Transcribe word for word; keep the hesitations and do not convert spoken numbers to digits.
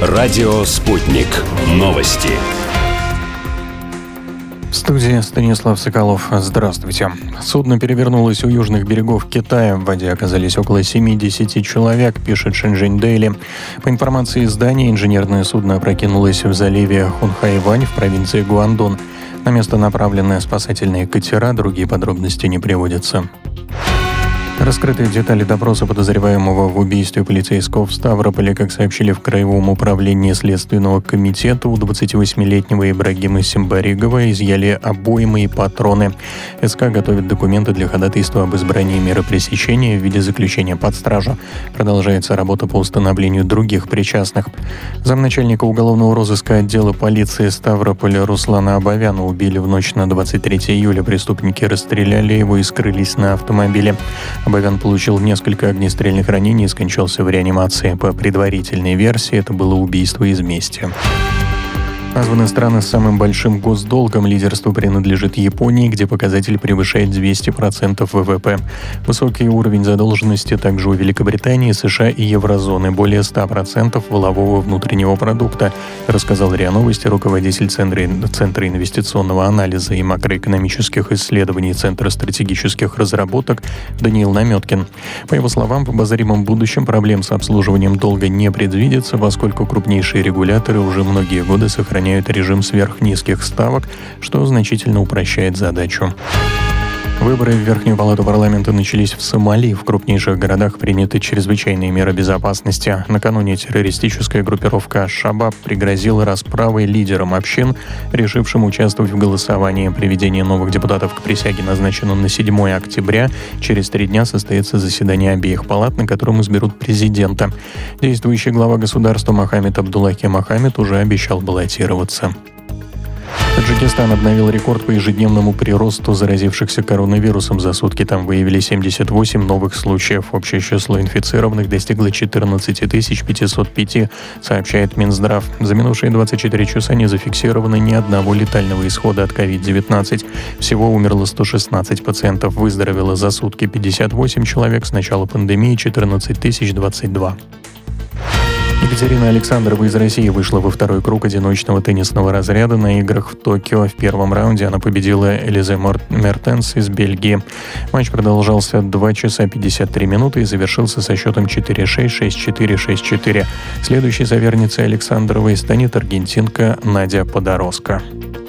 Радио «Спутник». Новости. В студии Станислав Соколов. Здравствуйте. Судно перевернулось у южных берегов Китая. В воде оказались около семьдесят человек, пишет Шэньчжэнь Дэйли. По информации издания, инженерное судно опрокинулось в заливе Хунхайвань в провинции Гуандун. На место направлены спасательные катера, другие подробности не приводятся. Раскрыты детали допроса подозреваемого в убийстве полицейского в Ставрополе. Как сообщили в Краевом управлении Следственного комитета, у двадцативосьмилетнего Ибрагима Симбаригова изъяли обоймы и патроны. СК готовит документы для ходатайства об избрании меры пресечения в виде заключения под стражу. Продолжается работа по установлению других причастных. Замначальника уголовного розыска отдела полиции Ставрополя Руслана Абовяна убили в ночь на двадцать третье июля. Преступники расстреляли его и скрылись на автомобиле. Абовян получил несколько огнестрельных ранений и скончался в реанимации. По предварительной версии, это было убийство из мести. Названы страны с самым большим госдолгом. Лидерство принадлежит Японии, где показатель превышает двести процентов ВВП. Высокий уровень задолженности также у Великобритании, США и еврозоны. Более ста процентов валового внутреннего продукта, рассказал РИА Новости руководитель Центра, Центра инвестиционного анализа и макроэкономических исследований Центра стратегических разработок Даниил Наметкин. По его словам, в обозримом будущем проблем с обслуживанием долга не предвидится, поскольку крупнейшие регуляторы уже многие годы сохраняют режим сверхнизких ставок, что значительно упрощает задачу. Выборы в Верхнюю палату парламента начались в Сомали. В крупнейших городах приняты чрезвычайные меры безопасности. Накануне террористическая группировка «Шабаб» пригрозила расправой лидерам общин, решившим участвовать в голосовании. Приведение новых депутатов к присяге назначено на седьмое октября. Через три дня состоится заседание обеих палат, на котором изберут президента. Действующий глава государства Мохаммед Абдуллахи Мохаммед уже обещал баллотироваться. Таджикистан обновил рекорд по ежедневному приросту заразившихся коронавирусом. За сутки там выявили семьдесят восемь новых случаев. Общее число инфицированных достигло четырнадцать тысяч пятьсот пять, сообщает Минздрав. За минувшие двадцать четыре часа не зафиксировано ни одного летального исхода от ковид девятнадцать. Всего умерло сто шестнадцать пациентов, выздоровело за сутки пятьдесят восемь человек. С начала пандемии четырнадцать тысяч двадцать два. Екатерина Александрова из России вышла во второй круг одиночного теннисного разряда на играх в Токио. В первом раунде она победила Элизе Мертенс из Бельгии. Матч продолжался два часа пятьдесят три минуты и завершился со счетом четыре шесть, шесть четыре, шесть четыре. Следующей соперницей Александровой станет аргентинка Надя Подороско.